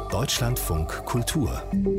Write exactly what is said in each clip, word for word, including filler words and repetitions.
Deutschlandfunk Kultur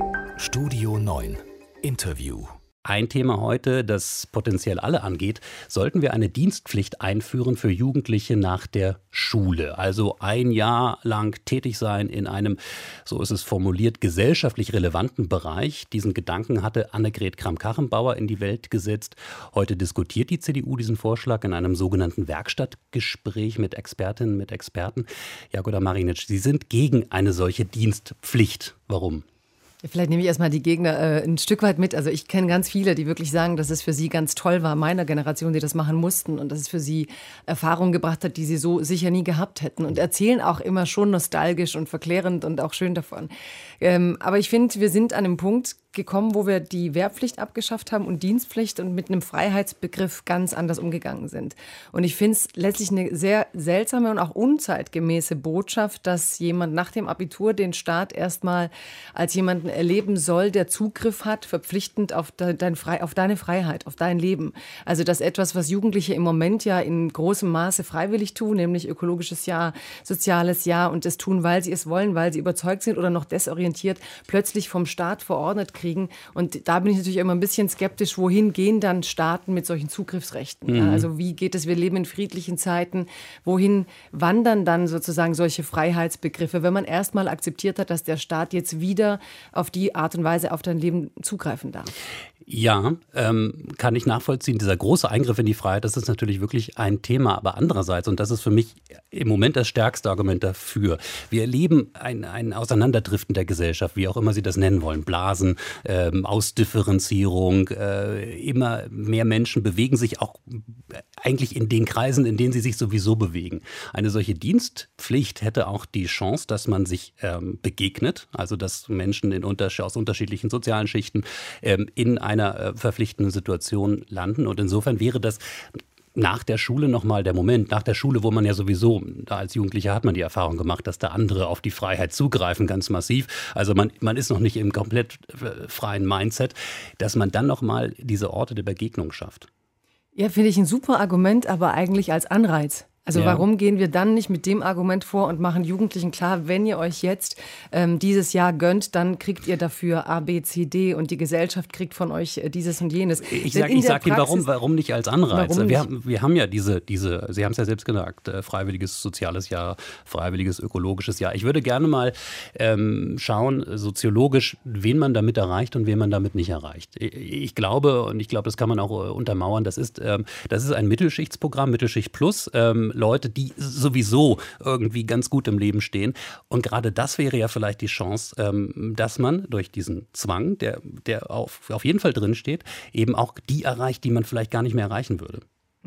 Studio neun Interview. Ein Thema heute, das potenziell alle angeht: Sollten wir eine Dienstpflicht einführen für Jugendliche nach der Schule? Also ein Jahr lang tätig sein in einem, so ist es formuliert, gesellschaftlich relevanten Bereich. Diesen Gedanken hatte Annegret Kramp-Karrenbauer in die Welt gesetzt. Heute diskutiert die C D U diesen Vorschlag in einem sogenannten Werkstattgespräch mit Expertinnen, mit Experten. Jagoda Marinic, Sie sind gegen eine solche Dienstpflicht. Warum? Vielleicht nehme ich erstmal die Gegner äh, ein Stück weit mit. Also ich kenne ganz viele, die wirklich sagen, dass es für sie ganz toll war, meiner Generation, die das machen mussten, und dass es für sie Erfahrungen gebracht hat, die sie so sicher nie gehabt hätten, und erzählen auch immer schon nostalgisch und verklärend und auch schön davon. Ähm, aber ich finde, wir sind an einem Punkt gekommen, wo wir die Wehrpflicht abgeschafft haben und Dienstpflicht und mit einem Freiheitsbegriff ganz anders umgegangen sind. Und ich finde es letztlich eine sehr seltsame und auch unzeitgemäße Botschaft, dass jemand nach dem Abitur den Staat erstmal als jemanden erleben soll, der Zugriff hat, verpflichtend auf, de, dein Frei, auf deine Freiheit, auf dein Leben. Also das etwas, was Jugendliche im Moment ja in großem Maße freiwillig tun, nämlich ökologisches Jahr, soziales Jahr, und das tun, weil sie es wollen, weil sie überzeugt sind oder noch desorientiert, plötzlich vom Staat verordnet kriegen. Und da bin ich natürlich immer ein bisschen skeptisch, wohin gehen dann Staaten mit solchen Zugriffsrechten? Mhm. Ja, also wie geht es, wir leben in friedlichen Zeiten, wohin wandern dann sozusagen solche Freiheitsbegriffe, wenn man erstmal akzeptiert hat, dass der Staat jetzt wieder auf die Art und Weise auf dein Leben zugreifen darf? Ja, ähm, kann ich nachvollziehen. Dieser große Eingriff in die Freiheit, das ist natürlich wirklich ein Thema. Aber andererseits, und das ist für mich im Moment das stärkste Argument dafür, wir erleben ein, ein Auseinanderdriften der Gesellschaft, wie auch immer Sie das nennen wollen. Blasen, ähm, Ausdifferenzierung. Äh, immer mehr Menschen bewegen sich auch eigentlich in den Kreisen, in denen sie sich sowieso bewegen. Eine solche Dienstpflicht hätte auch die Chance, dass man sich ähm, begegnet, also dass Menschen in Unterschied, aus unterschiedlichen sozialen Schichten ähm, in einer äh, verpflichtenden Situation landen. Und insofern wäre das nach der Schule nochmal der Moment, nach der Schule, wo man ja sowieso, da als Jugendlicher hat man die Erfahrung gemacht, dass da andere auf die Freiheit zugreifen, ganz massiv. Also man, man ist noch nicht im komplett äh, freien Mindset, dass man dann nochmal diese Orte der Begegnung schafft. Ja, finde ich ein super Argument, aber eigentlich als Anreiz. Also ja. Warum gehen wir dann nicht mit dem Argument vor und machen Jugendlichen klar, wenn ihr euch jetzt ähm, dieses Jahr gönnt, dann kriegt ihr dafür A, B, C, D und die Gesellschaft kriegt von euch äh, dieses und jenes. Ich sage ich sag Ihnen, warum, warum nicht als Anreiz? Warum wir, nicht? Haben, wir haben ja diese, diese Sie haben es ja selbst gesagt, äh, freiwilliges soziales Jahr, freiwilliges ökologisches Jahr. Ich würde gerne mal ähm, schauen, soziologisch, wen man damit erreicht und wen man damit nicht erreicht. Ich, ich glaube, und ich glaube, das kann man auch äh, untermauern, das ist, ähm, das ist ein Mittelschichtsprogramm, Mittelschicht Plus, ähm, Leute, die sowieso irgendwie ganz gut im Leben stehen. Und gerade das wäre ja vielleicht die Chance, ähm, dass man durch diesen Zwang, der, der auf, auf jeden Fall drinsteht, eben auch die erreicht, die man vielleicht gar nicht mehr erreichen würde.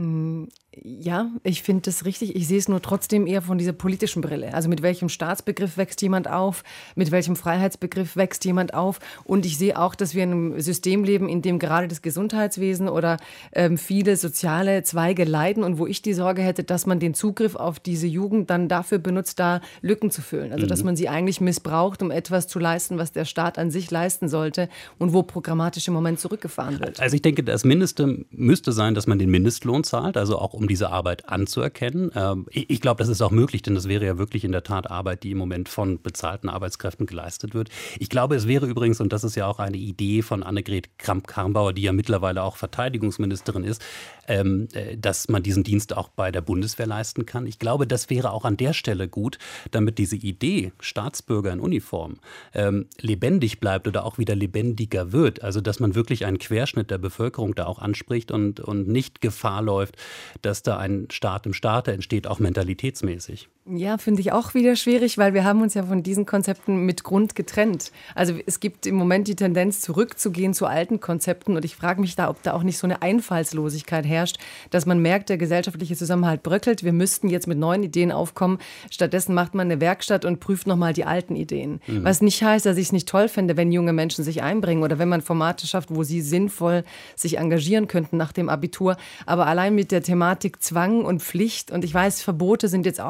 Ja, ich finde das richtig. Ich sehe es nur trotzdem eher von dieser politischen Brille. Also mit welchem Staatsbegriff wächst jemand auf? Mit welchem Freiheitsbegriff wächst jemand auf? Und ich sehe auch, dass wir in einem System leben, in dem gerade das Gesundheitswesen oder ähm, viele soziale Zweige leiden und wo ich die Sorge hätte, dass man den Zugriff auf diese Jugend dann dafür benutzt, da Lücken zu füllen. Also dass man sie eigentlich missbraucht, um etwas zu leisten, was der Staat an sich leisten sollte und wo programmatisch im Moment zurückgefahren wird. Also ich denke, das Mindeste müsste sein, dass man den Mindestlohn zahlt, also auch um diese Arbeit anzuerkennen. Ich glaube, das ist auch möglich, denn das wäre ja wirklich in der Tat Arbeit, die im Moment von bezahlten Arbeitskräften geleistet wird. Ich glaube, es wäre übrigens, und das ist ja auch eine Idee von Annegret Kramp-Karrenbauer, die ja mittlerweile auch Verteidigungsministerin ist, dass man diesen Dienst auch bei der Bundeswehr leisten kann. Ich glaube, das wäre auch an der Stelle gut, damit diese Idee Staatsbürger in Uniform lebendig bleibt oder auch wieder lebendiger wird. Also, dass man wirklich einen Querschnitt der Bevölkerung da auch anspricht und, und nicht Gefahr läuft, dass da ein Staat im Staate entsteht, auch mentalitätsmäßig. Ja, finde ich auch wieder schwierig, weil wir haben uns ja von diesen Konzepten mit Grund getrennt. Also es gibt im Moment die Tendenz, zurückzugehen zu alten Konzepten, und ich frage mich da, ob da auch nicht so eine Einfallslosigkeit herrscht, dass man merkt, der gesellschaftliche Zusammenhalt bröckelt, wir müssten jetzt mit neuen Ideen aufkommen. Stattdessen macht man eine Werkstatt und prüft nochmal die alten Ideen. Mhm. Was nicht heißt, dass ich es nicht toll fände, wenn junge Menschen sich einbringen oder wenn man Formate schafft, wo sie sinnvoll sich engagieren könnten nach dem Abitur. Aber allein mit der Thematik Zwang und Pflicht, und ich weiß, Verbote sind jetzt auch wieder schick,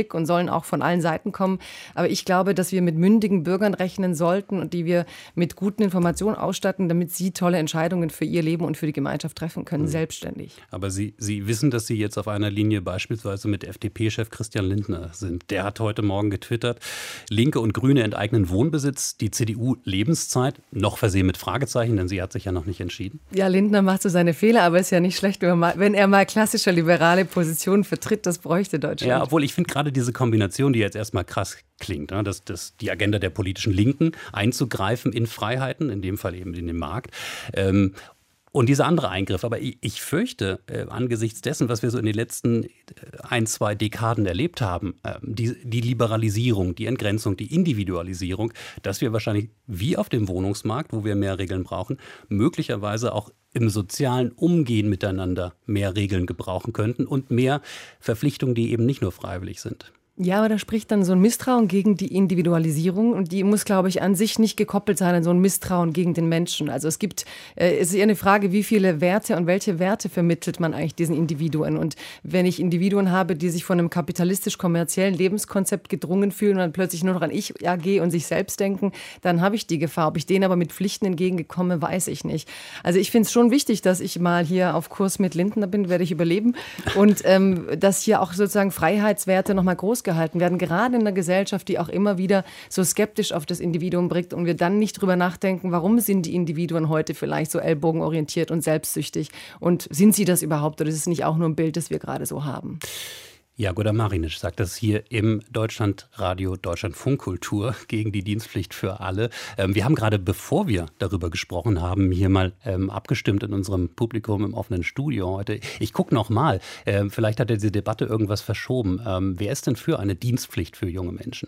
Blick und sollen auch von allen Seiten kommen. Aber ich glaube, dass wir mit mündigen Bürgern rechnen sollten und die wir mit guten Informationen ausstatten, damit sie tolle Entscheidungen für ihr Leben und für die Gemeinschaft treffen können, mhm. selbstständig. Aber Sie, Sie wissen, dass Sie jetzt auf einer Linie beispielsweise mit F D P-Chef Christian Lindner sind. Der hat heute Morgen getwittert, Linke und Grüne enteignen Wohnbesitz, die C D U Lebenszeit, noch versehen mit Fragezeichen, denn sie hat sich ja noch nicht entschieden. Ja, Lindner macht so seine Fehler, aber es ist ja nicht schlecht, wenn er mal, wenn er mal klassische liberale Positionen vertritt, das bräuchte Deutschland. Ja, obwohl ich finde gerade diese Kombination, die jetzt erstmal krass klingt, ne, dass, dass die Agenda der politischen Linken einzugreifen in Freiheiten, in dem Fall eben in den Markt, ähm, und dieser andere Eingriff. Aber ich, ich fürchte, äh, angesichts dessen, was wir so in den letzten äh, ein, zwei Dekaden erlebt haben, äh, die, die Liberalisierung, die Entgrenzung, die Individualisierung, dass wir wahrscheinlich wie auf dem Wohnungsmarkt, wo wir mehr Regeln brauchen, möglicherweise auch im sozialen Umgehen miteinander mehr Regeln gebrauchen könnten und mehr Verpflichtungen, die eben nicht nur freiwillig sind. Ja, aber da spricht dann so ein Misstrauen gegen die Individualisierung und die muss, glaube ich, an sich nicht gekoppelt sein an so ein Misstrauen gegen den Menschen. Also es gibt, äh, es ist eher eine Frage, wie viele Werte und welche Werte vermittelt man eigentlich diesen Individuen? Und wenn ich Individuen habe, die sich von einem kapitalistisch-kommerziellen Lebenskonzept gedrungen fühlen und dann plötzlich nur noch an Ich A G und sich selbst denken, dann habe ich die Gefahr. Ob ich denen aber mit Pflichten entgegengekomme, weiß ich nicht. Also ich finde es schon wichtig, dass ich mal hier auf Kurs mit Lindner bin, werde ich überleben und ähm, dass hier auch sozusagen Freiheitswerte nochmal groß gehalten werden, gerade in einer Gesellschaft, die auch immer wieder so skeptisch auf das Individuum blickt und wir dann nicht drüber nachdenken, warum sind die Individuen heute vielleicht so ellbogenorientiert und selbstsüchtig und sind sie das überhaupt oder ist es nicht auch nur ein Bild, das wir gerade so haben? Jagoda Marinic sagt das hier im Deutschlandradio Deutschlandfunkkultur gegen die Dienstpflicht für alle. Ähm, wir haben gerade, bevor wir darüber gesprochen haben, hier mal ähm, abgestimmt in unserem Publikum im offenen Studio heute. Ich gucke noch mal, ähm, vielleicht hat ja diese Debatte irgendwas verschoben. Ähm, wer ist denn für eine Dienstpflicht für junge Menschen?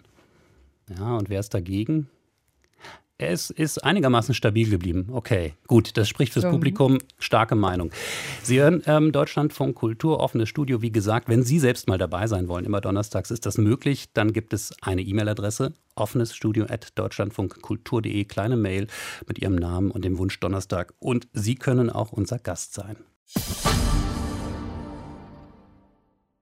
Ja, und wer ist dagegen? Es ist einigermaßen stabil geblieben. Okay, gut, das spricht fürs Publikum. Starke Meinung. Sie hören ähm, Deutschlandfunk Kultur, offenes Studio. Wie gesagt, wenn Sie selbst mal dabei sein wollen, immer donnerstags ist das möglich. Dann gibt es eine E-Mail-Adresse, offenesstudio at deutschlandfunkkultur punkt de, kleine Mail mit Ihrem Namen und dem Wunsch Donnerstag. Und Sie können auch unser Gast sein.